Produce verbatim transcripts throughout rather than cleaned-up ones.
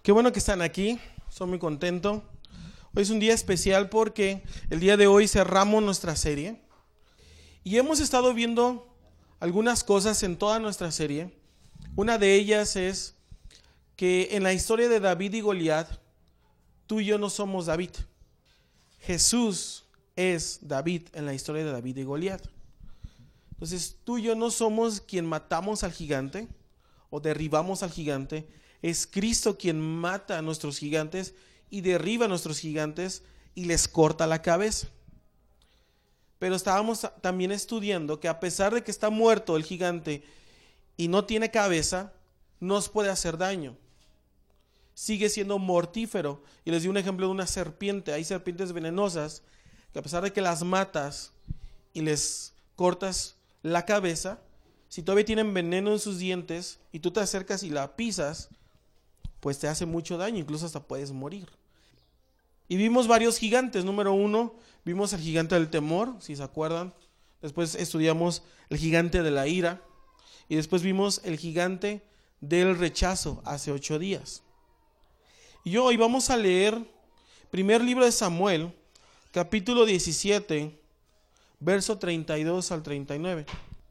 Qué bueno que están aquí, estoy muy contento. Hoy es un día especial porque el día de hoy cerramos nuestra serie y hemos estado viendo algunas cosas en toda nuestra serie. Una de ellas es que en la historia de David y Goliat, tú y yo no somos David. Jesús es David en la historia de David y Goliat. Entonces tú y yo no somos quien matamos al gigante o derribamos al gigante. Es Cristo quien mata a nuestros gigantes y derriba a nuestros gigantes y les corta la cabeza. Pero estábamos también estudiando que a pesar de que está muerto el gigante y no tiene cabeza, nos puede hacer daño. Sigue siendo mortífero. Y les di un ejemplo de una serpiente. Hay serpientes venenosas que a pesar de que las matas y les cortas la cabeza, si todavía tienen veneno en sus dientes y tú te acercas y la pisas, pues te hace mucho daño, incluso hasta puedes morir. Y vimos varios gigantes. Número uno, vimos el gigante del temor, si se acuerdan. Después estudiamos el gigante de la ira. Y después vimos el gigante del rechazo hace ocho días. Y hoy vamos a leer primer libro de Samuel, capítulo diecisiete, verso treinta y dos al treinta y nueve.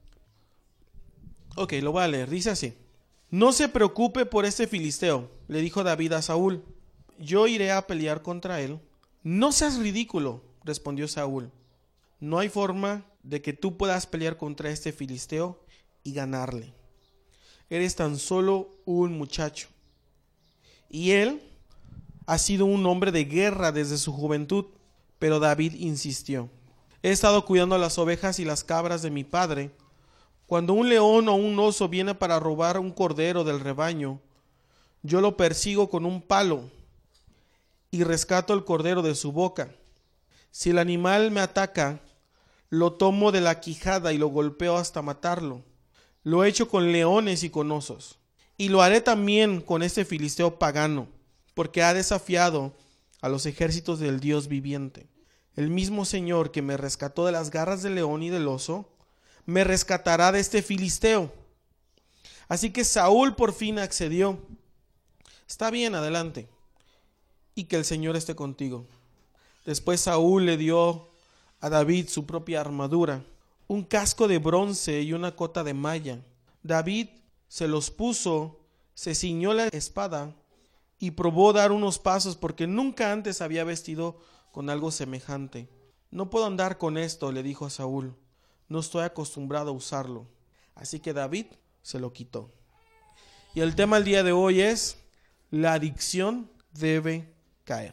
Ok, lo voy a leer. Dice así: No se preocupe por este filisteo, le dijo David a Saúl. Yo iré a pelear contra él. No seas ridículo, respondió Saúl. No hay forma de que tú puedas pelear contra este filisteo y ganarle. Eres tan solo un muchacho. Y él ha sido un hombre de guerra desde su juventud. Pero David insistió. He estado cuidando las ovejas y las cabras de mi padre. Cuando un león o un oso viene para robar un cordero del rebaño, yo lo persigo con un palo y rescato el cordero de su boca. Si el animal me ataca, lo tomo de la quijada y lo golpeo hasta matarlo. Lo he hecho con leones y con osos. Y lo haré también con este filisteo pagano, porque ha desafiado a los ejércitos del Dios viviente. El mismo Señor que me rescató de las garras del león y del oso, me rescatará de este filisteo. Así que Saúl por fin accedió. Está bien, adelante. Y que el Señor esté contigo. Después Saúl le dio a David su propia armadura, un casco de bronce y una cota de malla. David se los puso, se ciñó la espada y probó dar unos pasos porque nunca antes había vestido con algo semejante. No puedo andar con esto, le dijo a Saúl. No estoy acostumbrado a usarlo. Así que David se lo quitó. Y el tema del día de hoy es: la adicción debe caer.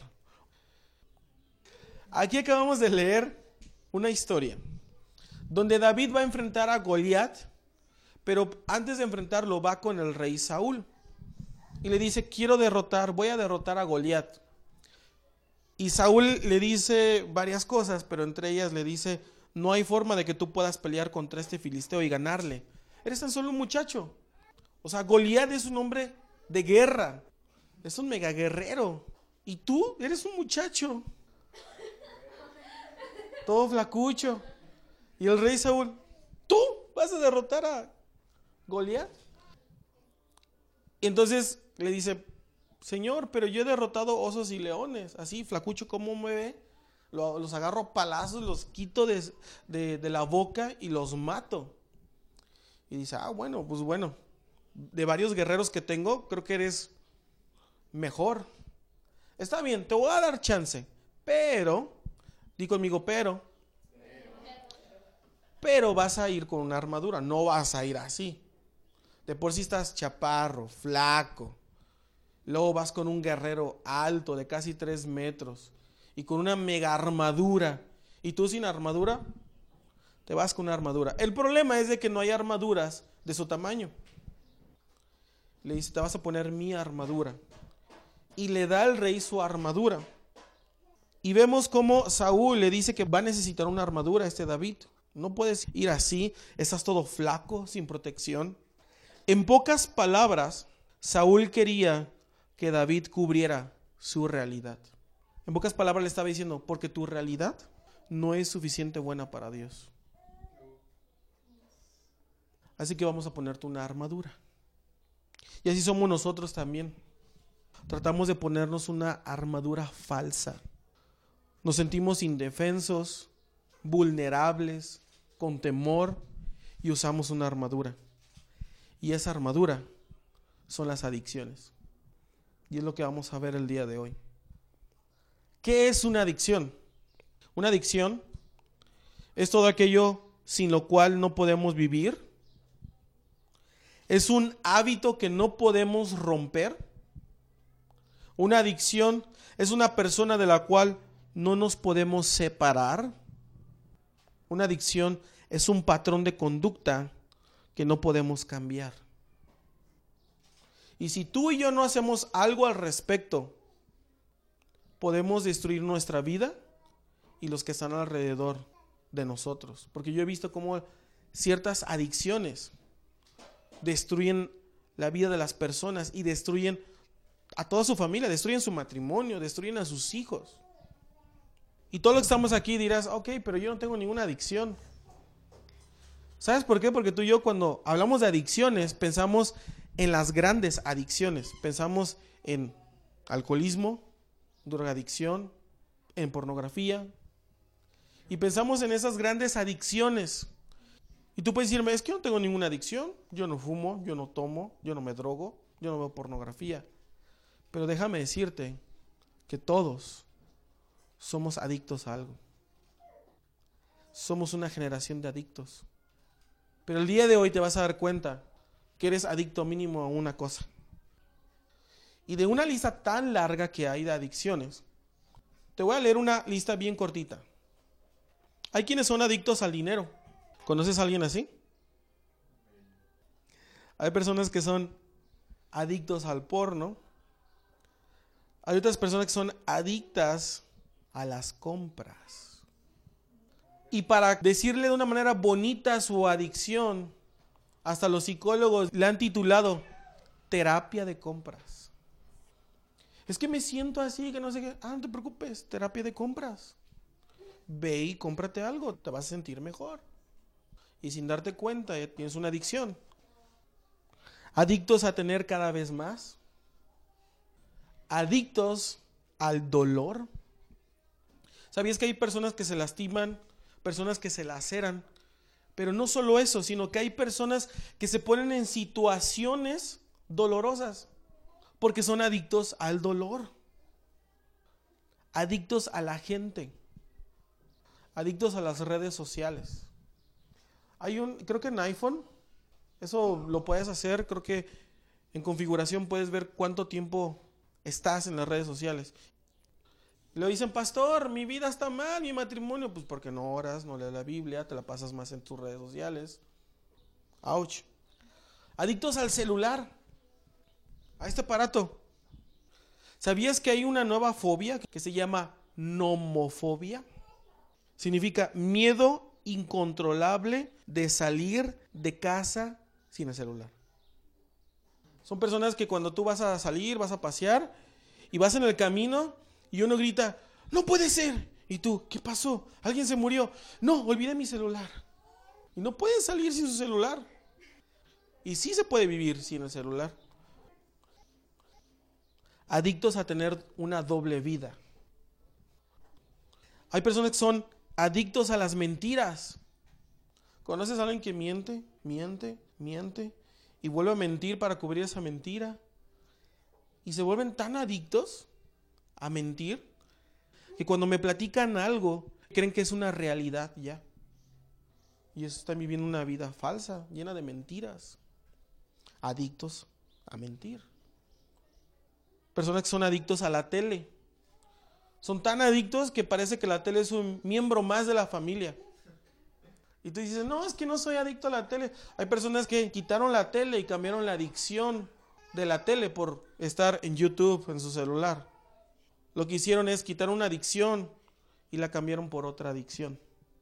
Aquí acabamos de leer una historia donde David va a enfrentar a Goliat, pero antes de enfrentarlo va con el rey Saúl y le dice: quiero derrotar, voy a derrotar a Goliat. Y Saúl le dice varias cosas, pero entre ellas le dice: no hay forma de que tú puedas pelear contra este filisteo y ganarle. Eres tan solo un muchacho. O sea, Goliat es un hombre de guerra. Es un mega guerrero. Y tú eres un muchacho. Todo flacucho. Y el rey Saúl: ¿tú vas a derrotar a Goliat? Y entonces le dice: Señor, pero yo he derrotado osos y leones. Así, flacucho, ¿cómo me ve? Los agarro a palazos, los quito de, de, de la boca y los mato. Y dice: ah, bueno, pues bueno, de varios guerreros que tengo, creo que eres mejor. Está bien, te voy a dar chance, pero, di conmigo, pero, pero vas a ir con una armadura, no vas a ir así. De por sí estás chaparro, flaco. Luego vas con un guerrero alto de casi tres metros y con una mega armadura. Y tú sin armadura, te vas con una armadura. El problema es de que no hay armaduras de su tamaño. Le dice: te vas a poner mi armadura. Y le da al rey su armadura. Y vemos cómo Saúl le dice que va a necesitar una armadura a este David. No puedes ir así, estás todo flaco, sin protección. En pocas palabras, Saúl quería que David cubriera su realidad. En pocas palabras le estaba diciendo: porque tu realidad no es suficiente buena para Dios. Así que vamos a ponerte una armadura. Y así somos nosotros también. tratamos de ponernos una armadura falsa. Nos sentimos indefensos, vulnerables, con temor y usamos una armadura. Y esa armadura son las adicciones. Y es lo que vamos a ver el día de hoy. ¿Qué es una adicción? Una adicción es todo aquello sin lo cual no podemos vivir. Es un hábito que no podemos romper. Una adicción es una persona de la cual no nos podemos separar. Una adicción es un patrón de conducta que no podemos cambiar. Y si tú y yo no hacemos algo al respecto, podemos destruir nuestra vida y los que están alrededor de nosotros. Porque yo he visto cómo ciertas adicciones destruyen la vida de las personas y destruyen a toda su familia, destruyen su matrimonio, destruyen a sus hijos. Y todos los que estamos aquí dirás, ok, pero yo no tengo ninguna adicción. ¿Sabes por qué? Porque tú y yo cuando hablamos de adicciones pensamos en las grandes adicciones. Pensamos en alcoholismo, drogadicción, en pornografía. Y pensamos en esas grandes adicciones. Y tú puedes decirme, es que yo no tengo ninguna adicción. Yo no fumo, yo no tomo, yo no me drogo, yo no veo pornografía. Pero déjame decirte que todos somos adictos a algo. Somos una generación de adictos. Pero el día de hoy te vas a dar cuenta que eres adicto mínimo a una cosa. Y de una lista tan larga que hay de adicciones, te voy a leer una lista bien cortita. Hay quienes son adictos al dinero. ¿Conoces a alguien así? Hay personas que son adictos al porno. Hay otras personas que son adictas a las compras. Y para decirle de una manera bonita su adicción, hasta los psicólogos le han titulado terapia de compras. Es que me siento así, que no sé qué. Ah, no te preocupes, terapia de compras. Ve y cómprate algo, te vas a sentir mejor. Y sin darte cuenta, ya tienes una adicción. Adictos a tener cada vez más. Adictos al dolor. ¿Sabías que hay personas que se lastiman? Personas que se laceran. Pero no solo eso, sino que hay personas que se ponen en situaciones dolorosas porque son adictos al dolor. Adictos a la gente. Adictos a las redes sociales. Hay un, creo que en iPhone, eso lo puedes hacer, creo que en configuración puedes ver cuánto tiempo estás en las redes sociales. Le dicen, pastor, mi vida está mal, mi matrimonio, pues porque no oras, no lees la Biblia, te la pasas más en tus redes sociales. Ouch. Adictos al celular, a este aparato. ¿Sabías que hay una nueva fobia que se llama nomofobia? Significa miedo incontrolable de salir de casa sin el celular. Son personas que cuando tú vas a salir, vas a pasear y vas en el camino y uno grita, no puede ser. Y tú, ¿qué pasó? ¿Alguien se murió? No, olvidé mi celular. Y no pueden salir sin su celular. Y sí se puede vivir sin el celular. Adictos a tener una doble vida. Hay personas que son adictos a las mentiras. ¿Conoces a alguien que miente, miente, miente y vuelve a mentir para cubrir esa mentira? Y se vuelven tan adictos a mentir que cuando me platican algo creen que es una realidad ya. Y eso están viviendo una vida falsa, llena de mentiras. Adictos a mentir. Personas que son adictos a la tele. Son tan adictos que parece que la tele es un miembro más de la familia. Y tú dices, no, es que no soy adicto a la tele. Hay personas que quitaron la tele y cambiaron la adicción de la tele por estar en YouTube, en su celular. Lo que hicieron es quitar una adicción y la cambiaron por otra adicción.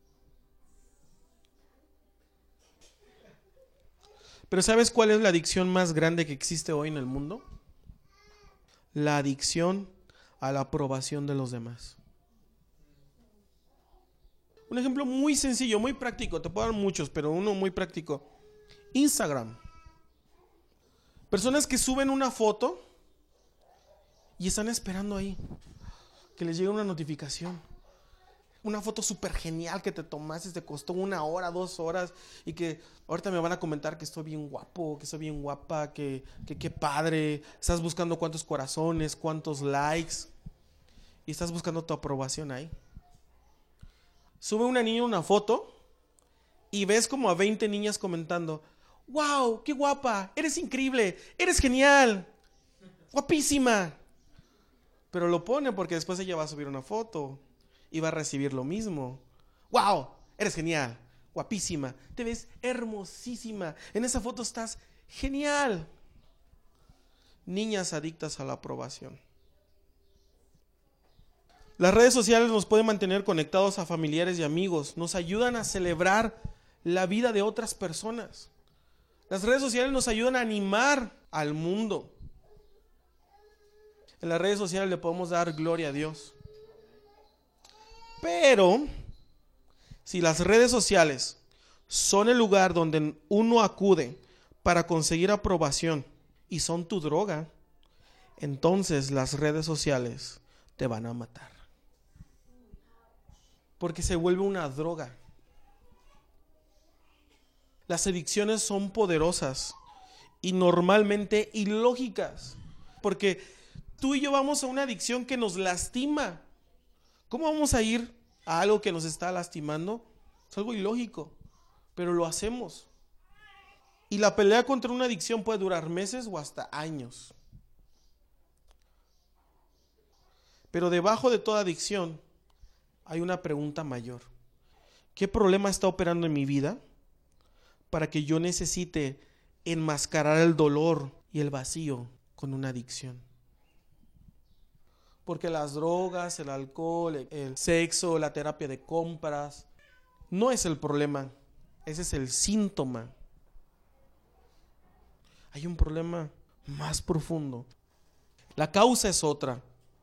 Pero ¿sabes cuál es la adicción más grande que existe hoy en el mundo? La adicción a la aprobación de los demás. Un ejemplo muy sencillo, muy práctico, te puedo dar muchos, pero uno muy práctico. Instagram. Personas que suben una foto y están esperando ahí que les llegue una notificación. Una foto súper genial que te tomaste, te costó una hora, dos horas, y que ahorita me van a comentar que estoy bien guapo, que estoy bien guapa, que que qué padre. Estás buscando cuántos corazones, cuántos likes, y estás buscando tu aprobación ahí. Sube una niña una foto y ves como a veinte niñas comentando: wow, qué guapa, eres increíble, eres genial, guapísima. Pero lo pone porque después ella va a subir una foto y va a recibir lo mismo. Wow, eres genial, guapísima, te ves hermosísima, en esa foto estás genial. Niñas adictas a la aprobación. Las redes sociales nos pueden mantener conectados a familiares y amigos, nos ayudan a celebrar la vida de otras personas. Las redes sociales nos ayudan a animar al mundo. En las redes sociales le podemos dar gloria a Dios. Pero si las redes sociales son el lugar donde uno acude para conseguir aprobación y son tu droga, entonces las redes sociales te van a matar. Porque se vuelve una droga. Las adicciones son poderosas y normalmente ilógicas, porque tú y yo vamos a una adicción que nos lastima. ¿Cómo vamos a ir a algo que nos está lastimando? Es algo ilógico, pero lo hacemos. Y la pelea contra una adicción puede durar meses o hasta años. Pero debajo de toda adicción hay una pregunta mayor. ¿Qué problema está operando en mi vida para que yo necesite enmascarar el dolor y el vacío con una adicción? Porque las drogas, el alcohol, el sexo, la terapia de compras, no es el problema, ese es el síntoma. Hay un problema más profundo. La causa es otra.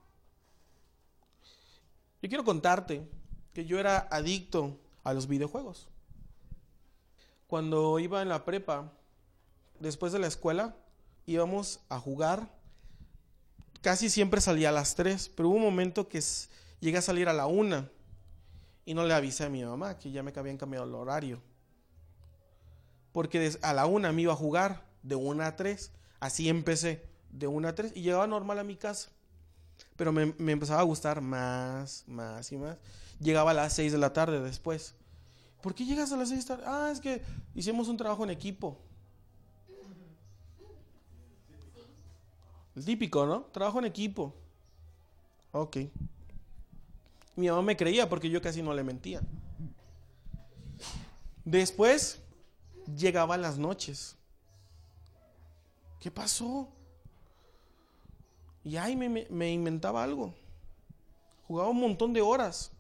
Yo quiero contarte que yo era adicto a los videojuegos. Cuando iba en la prepa, después de la escuela, íbamos a jugar. Casi siempre salía a las tres, pero hubo un momento que llegué a salir a la una y no le avisé a mi mamá que ya me habían cambiado el horario. Porque a la una me iba a jugar de una a tres, así empecé, de una a tres, y llegaba normal a mi casa. Pero me, me empezaba a gustar más, más y más. Llegaba a las seis de la tarde después. ¿Por qué llegas a las seis de la tarde? Ah, es que hicimos un trabajo en equipo. El típico, ¿no? Trabajo en equipo. Ok. Mi mamá me creía porque yo casi no le mentía. Después llegaba a las noches. ¿Qué pasó? Y ahí me, me, me inventaba algo. Jugaba un montón de horas.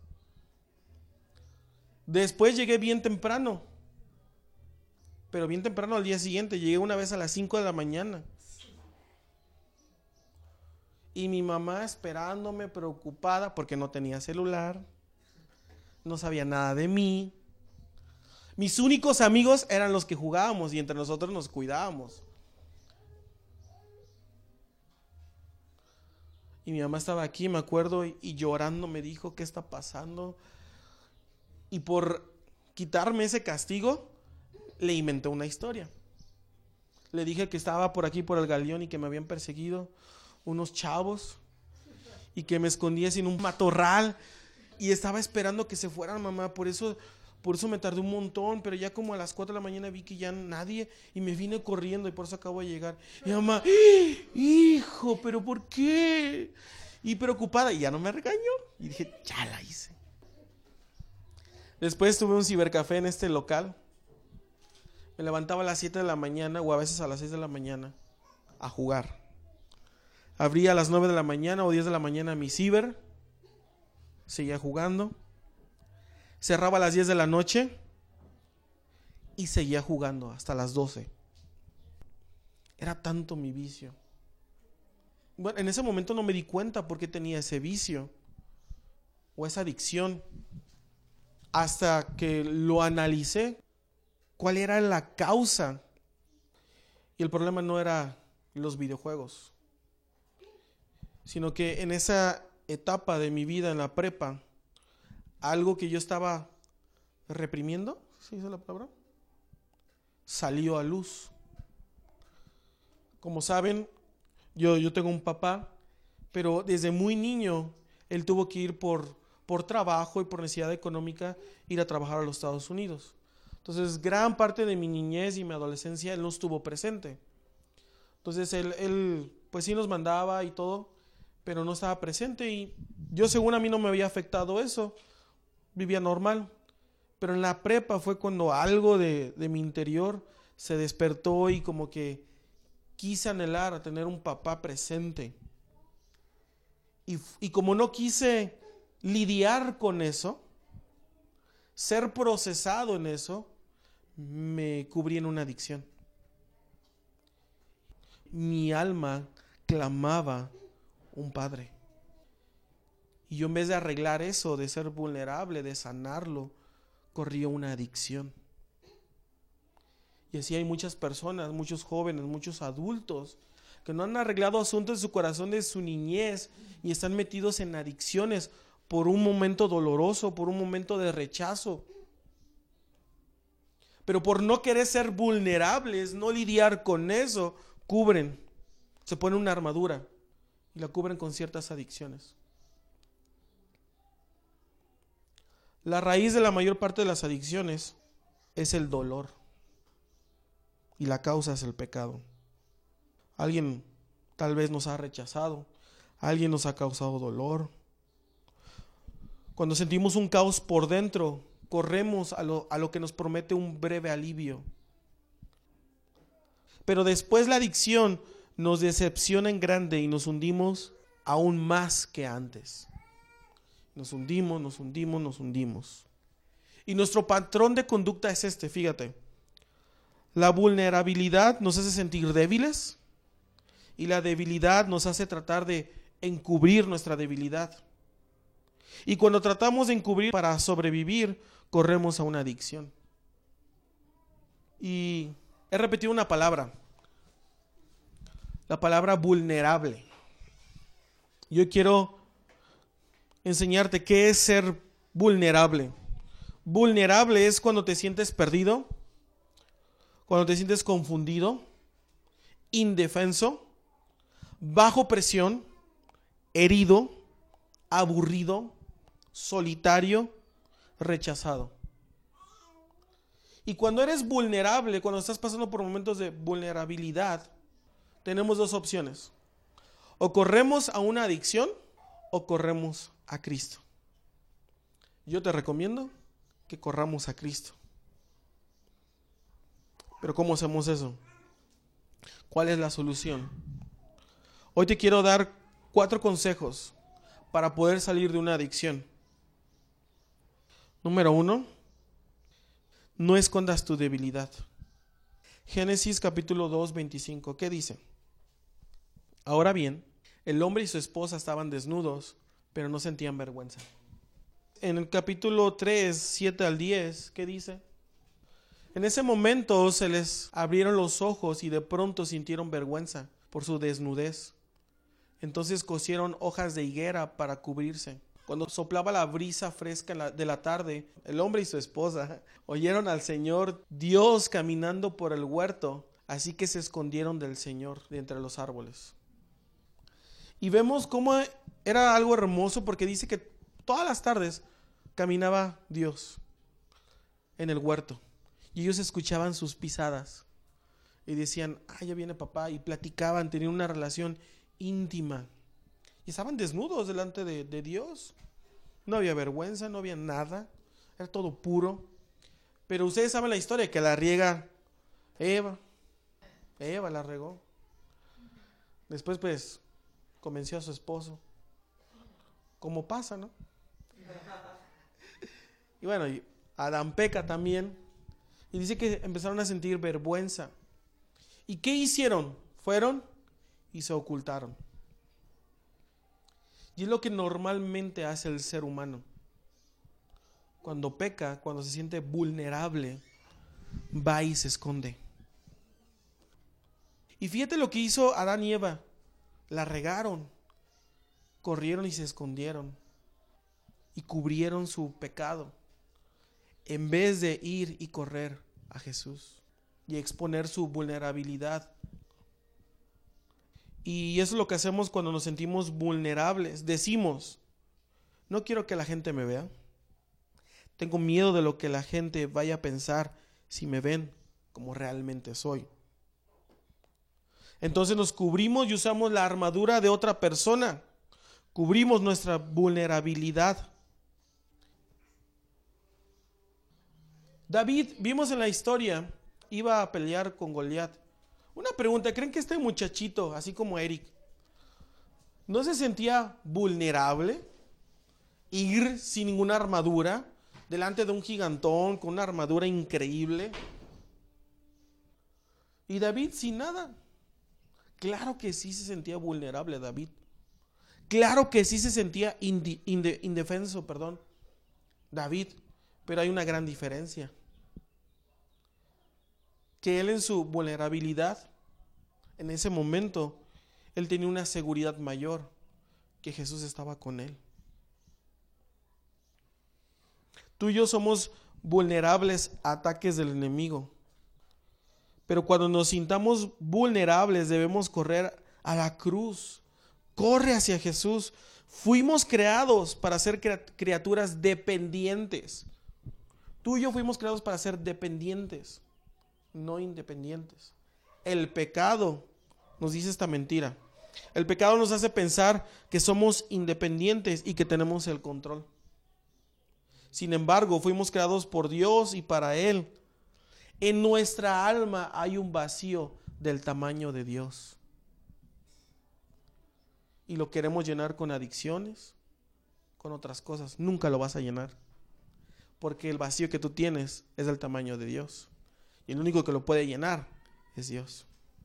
Después llegué bien temprano. Pero bien temprano al día siguiente. Llegué una vez a las cinco de la mañana. Y mi mamá esperándome, preocupada, porque no tenía celular, no sabía nada de mí. Mis únicos amigos eran los que jugábamos y entre nosotros nos cuidábamos. Y mi mamá estaba aquí, me acuerdo, y, y llorando me dijo: ¿qué está pasando? Y por quitarme ese castigo, le inventé una historia. Le dije que estaba por aquí, por el Galeón, y que me habían perseguido unos chavos y que me escondía en un matorral y estaba esperando que se fueran, mamá. Por eso, por eso me tardé un montón, pero ya como a las cuatro de la mañana vi que ya nadie y me vine corriendo y por eso acabo de llegar. Y mamá: hijo, ¿pero por qué? Y preocupada, y ya no me regañó. Y dije: ya la hice. Después tuve un cibercafé en este local. Me levantaba a las siete de la mañana o a veces a las seis de la mañana a jugar. Abría a las nueve de la mañana o diez de la mañana mi ciber. Seguía jugando. Cerraba a las diez de la noche y seguía jugando hasta las doce. Era tanto mi vicio. Bueno, en ese momento no me di cuenta por qué tenía ese vicio o esa adicción, hasta que lo analicé, cuál era la causa. Y el problema no era los videojuegos. sino que en esa etapa de mi vida en la prepa, algo que yo estaba reprimiendo, ¿sí es la palabra?, salió a luz. Como saben, yo, yo tengo un papá, pero desde muy niño él tuvo que ir por, por trabajo y por necesidad económica, ir a trabajar a los Estados Unidos. Entonces, gran parte de mi niñez y mi adolescencia él no estuvo presente. Entonces, él, él pues sí nos mandaba y todo, pero no estaba presente, y yo, según a mí, no me había afectado eso, vivía normal. Pero en la prepa fue cuando algo de, de mi interior se despertó y como que quise anhelar a tener un papá presente. Y, y como no quise lidiar con eso, ser procesado en eso, me cubrí en una adicción. Mi alma clamaba un padre. Y yo, en vez de arreglar eso, de ser vulnerable, de sanarlo, corría una adicción. Y así hay muchas personas, muchos jóvenes, muchos adultos que no han arreglado asuntos de su corazón, de su niñez, y están metidos en adicciones por un momento doloroso, por un momento de rechazo. Pero por no querer ser vulnerables, no lidiar con eso, cubren, se ponen una armadura y la cubren con ciertas adicciones. La raíz de la mayor parte de las adicciones es el dolor, y la causa es el pecado. Alguien tal vez nos ha rechazado, alguien nos ha causado dolor. Cuando sentimos un caos por dentro, corremos a lo, a lo que nos promete un breve alivio. Pero después la adicción nos decepciona en grande y nos hundimos aún más que antes. Nos hundimos, nos hundimos, nos hundimos. Y nuestro patrón de conducta es este, fíjate. La vulnerabilidad nos hace sentir débiles, y la debilidad nos hace tratar de encubrir nuestra debilidad. Y cuando tratamos de encubrir para sobrevivir, corremos a una adicción. Y he repetido una palabra, la palabra vulnerable. Yo quiero enseñarte qué es ser vulnerable. Vulnerable es cuando te sientes perdido, cuando te sientes confundido, indefenso, bajo presión, herido, aburrido, solitario, rechazado. Y cuando eres vulnerable, cuando estás pasando por momentos de vulnerabilidad, tenemos dos opciones: o corremos a una adicción o corremos a Cristo. Yo te recomiendo que corramos a Cristo. Pero ¿cómo hacemos eso? ¿Cuál es la solución? Hoy te quiero dar cuatro consejos para poder salir de una adicción. Número uno, no escondas tu debilidad. Génesis capítulo dos, veinticinco, ¿qué dice? Ahora bien, el hombre y su esposa estaban desnudos, pero no sentían vergüenza. En el capítulo tres, siete al diez, ¿qué dice? En ese momento se les abrieron los ojos y de pronto sintieron vergüenza por su desnudez. Entonces cosieron hojas de higuera para cubrirse. Cuando soplaba la brisa fresca de la tarde, el hombre y su esposa oyeron al Señor Dios caminando por el huerto, así que se escondieron del Señor de entre los árboles. Y vemos cómo era algo hermoso, porque dice que todas las tardes caminaba Dios en el huerto y ellos escuchaban sus pisadas y decían, ah, ya viene papá, y platicaban, tenían una relación íntima y estaban desnudos delante de, de Dios. No había vergüenza, no había nada, era todo puro. Pero ustedes saben la historia, que la riega Eva, Eva la regó. Después pues convenció a su esposo, como pasa, ¿no? Y bueno, y Adán peca también, y dice que empezaron a sentir vergüenza. ¿Y qué hicieron? Fueron y se ocultaron. Y es lo que normalmente hace el ser humano. Cuando peca, cuando se siente vulnerable, va y se esconde. Y fíjate lo que hizo Adán y Eva. La regaron. corrieron y se escondieron y cubrieron su pecado, en vez de ir y correr a Jesús y exponer su vulnerabilidad. Y eso es lo que hacemos cuando nos sentimos vulnerables. Decimos, no quiero que la gente me vea. Tengo miedo de lo que la gente vaya a pensar si me ven como realmente soy. Entonces nos cubrimos y usamos la armadura de otra persona. Cubrimos nuestra vulnerabilidad. David, vimos en la historia, iba a pelear con Goliat. Una pregunta, ¿creen que este muchachito, así como Eric, no se sentía vulnerable? Ir sin ninguna armadura, delante de un gigantón con una armadura increíble. Y David sin nada. Claro que sí se sentía vulnerable David. Claro que sí se sentía indi, inde, indefenso, perdón, David. Pero hay una gran diferencia. Que él en su vulnerabilidad, en ese momento, él tenía una seguridad mayor, que Jesús estaba con él. Tú y yo somos vulnerables a ataques del enemigo. Pero cuando nos sintamos vulnerables debemos correr a la cruz. Corre hacia Jesús. Fuimos creados para ser criaturas dependientes. Tú y yo fuimos creados para ser dependientes, no independientes. El pecado nos dice esta mentira. El pecado nos hace pensar que somos independientes y que tenemos el control. Sin embargo, fuimos creados por Dios y para Él. En nuestra alma hay un vacío del tamaño de Dios. Y lo queremos llenar con adicciones, con otras cosas. Nunca lo vas a llenar. Porque el vacío que tú tienes es del tamaño de Dios. Y el único que lo puede llenar es Dios.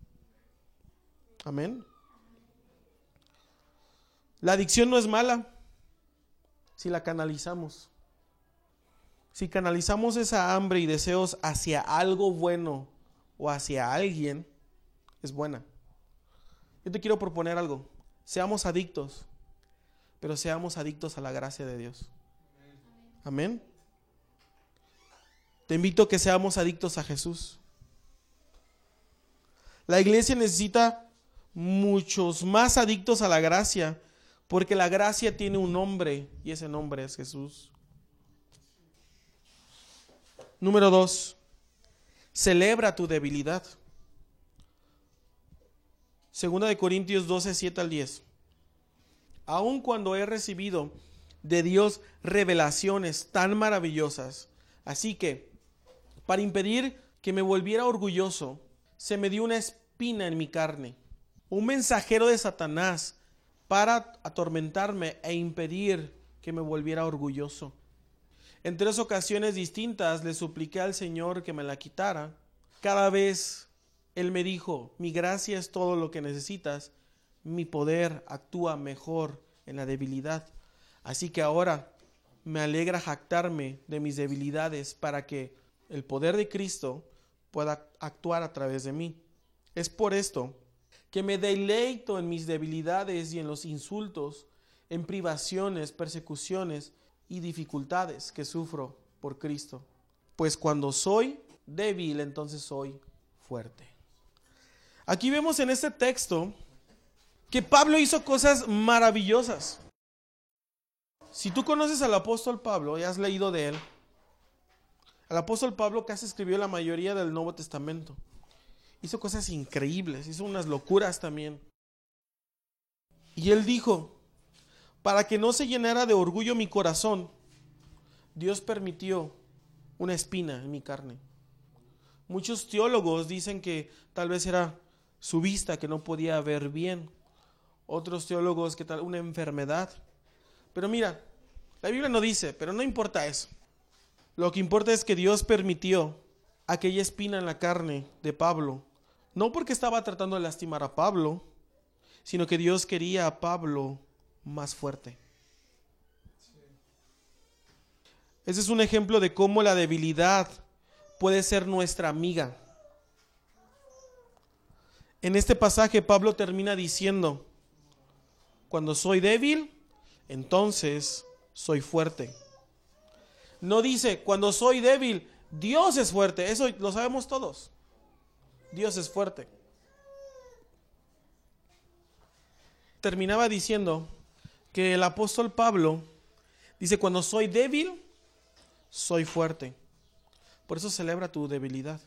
Amén. La adicción no es mala si la canalizamos. Si canalizamos esa hambre y deseos hacia algo bueno o hacia alguien, es buena. Yo te quiero proponer algo. Seamos adictos, pero seamos adictos a la gracia de Dios. Amén. Te invito a que seamos adictos a Jesús. La iglesia necesita muchos más adictos a la gracia, porque la gracia tiene un nombre y ese nombre es Jesús. Número dos, celebra tu debilidad. Segunda de Corintios doce, siete al diez. Aun cuando he recibido de Dios revelaciones tan maravillosas, así que para impedir que me volviera orgulloso, se me dio una espina en mi carne, un mensajero de Satanás para atormentarme e impedir que me volviera orgulloso. En tres ocasiones distintas le supliqué al Señor que me la quitara. Cada vez Él me dijo, mi gracia es todo lo que necesitas, mi poder actúa mejor en la debilidad. Así que ahora me alegra jactarme de mis debilidades para que el poder de Cristo pueda actuar a través de mí. Es por esto que me deleito en mis debilidades y en los insultos, en privaciones, persecuciones y dificultades que sufro por Cristo. Pues cuando soy débil, entonces soy fuerte. Aquí vemos en este texto que Pablo hizo cosas maravillosas. Si tú conoces al apóstol Pablo y has leído de él, el apóstol Pablo casi escribió la mayoría del Nuevo Testamento. Hizo cosas increíbles, hizo unas locuras también. Y él dijo, para que no se llenara de orgullo mi corazón, Dios permitió una espina en mi carne. Muchos teólogos dicen que tal vez era su vista, que no podía ver bien. Otros teólogos que tal una enfermedad. Pero mira, la Biblia no dice, pero no importa eso. Lo que importa es que Dios permitió aquella espina en la carne de Pablo, no porque estaba tratando de lastimar a Pablo, sino que Dios quería a Pablo más fuerte. Ese es un ejemplo de cómo la debilidad puede ser nuestra amiga. En este pasaje Pablo termina diciendo, Cuando soy débil, entonces soy fuerte. No dice, cuando soy débil, Dios es fuerte. Eso lo sabemos todos. Dios es fuerte. Terminaba diciendo que el apóstol Pablo dice, cuando soy débil, soy fuerte. Por eso celebra tu debilidad.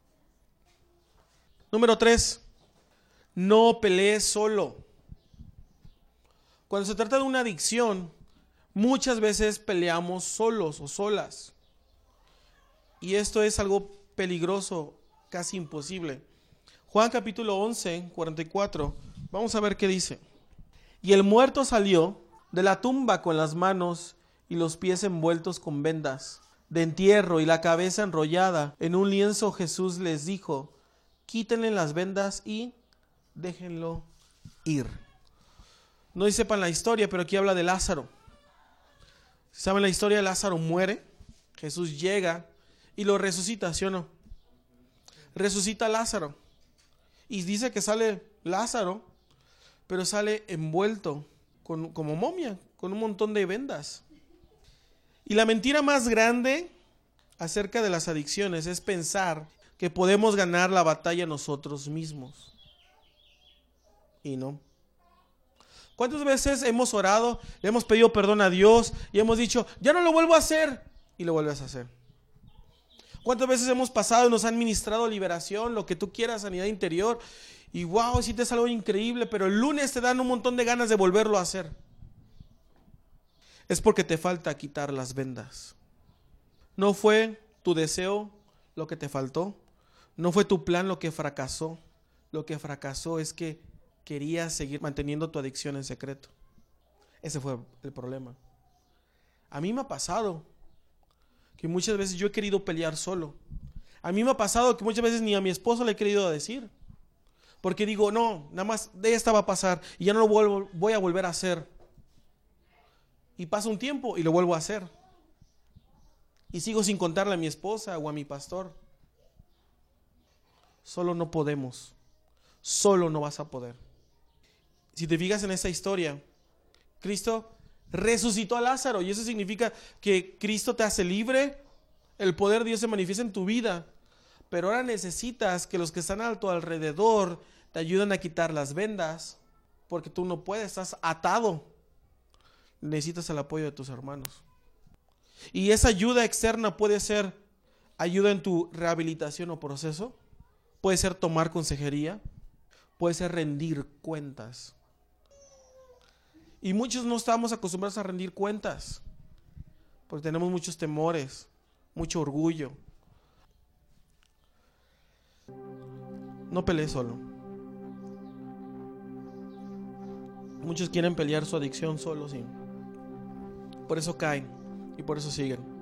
Número tres, no pelees solo. Cuando se trata de una adicción, muchas veces peleamos solos o solas. Y esto es algo peligroso, casi imposible. Juan capítulo once, cuarenta y cuatro. Vamos a ver qué dice. Y el muerto salió de la tumba con las manos y los pies envueltos con vendas de entierro y la cabeza enrollada en un lienzo. Jesús les dijo, quítenle las vendas y déjenlo ir. No sepan la historia, pero aquí habla de Lázaro. Si saben la historia, Lázaro muere, Jesús llega y lo resucita, ¿sí o no? Resucita a Lázaro y dice que sale Lázaro, pero sale envuelto con, como momia, con un montón de vendas. Y la mentira más grande acerca de las adicciones es pensar que podemos ganar la batalla nosotros mismos. Y no. ¿Cuántas veces hemos orado, le hemos pedido perdón a Dios y hemos dicho, ya no lo vuelvo a hacer? Y lo vuelves a hacer. ¿Cuántas veces hemos pasado y nos han ministrado liberación, lo que tú quieras, sanidad interior? Y wow, sí te es algo increíble, pero el lunes te dan un montón de ganas de volverlo a hacer. Es porque te falta quitar las vendas. No fue tu deseo lo que te faltó. No fue tu plan lo que fracasó. Lo que fracasó es que querías seguir manteniendo tu adicción en secreto. Ese fue el problema. A mí me ha pasado que muchas veces yo he querido pelear solo. A mí me ha pasado que muchas veces ni a mi esposo le he querido decir. Porque digo, no, nada más de esta va a pasar y ya no lo vuelvo, voy a volver a hacer. Y pasa un tiempo y lo vuelvo a hacer. Y sigo sin contarle a mi esposa o a mi pastor. Solo no podemos. Solo no vas a poder. Si te fijas en esta historia, Cristo resucitó a Lázaro y eso significa que Cristo te hace libre, el poder de Dios se manifiesta en tu vida, pero ahora necesitas que los que están a tu alrededor te ayuden a quitar las vendas, porque tú no puedes, estás atado, necesitas el apoyo de tus hermanos. Y esa ayuda externa puede ser ayuda en tu rehabilitación o proceso, puede ser tomar consejería, puede ser rendir cuentas. Y muchos no estamos acostumbrados a rendir cuentas, porque tenemos muchos temores, mucho orgullo. No pelees solo. Muchos quieren pelear su adicción solos y por eso caen y por eso siguen.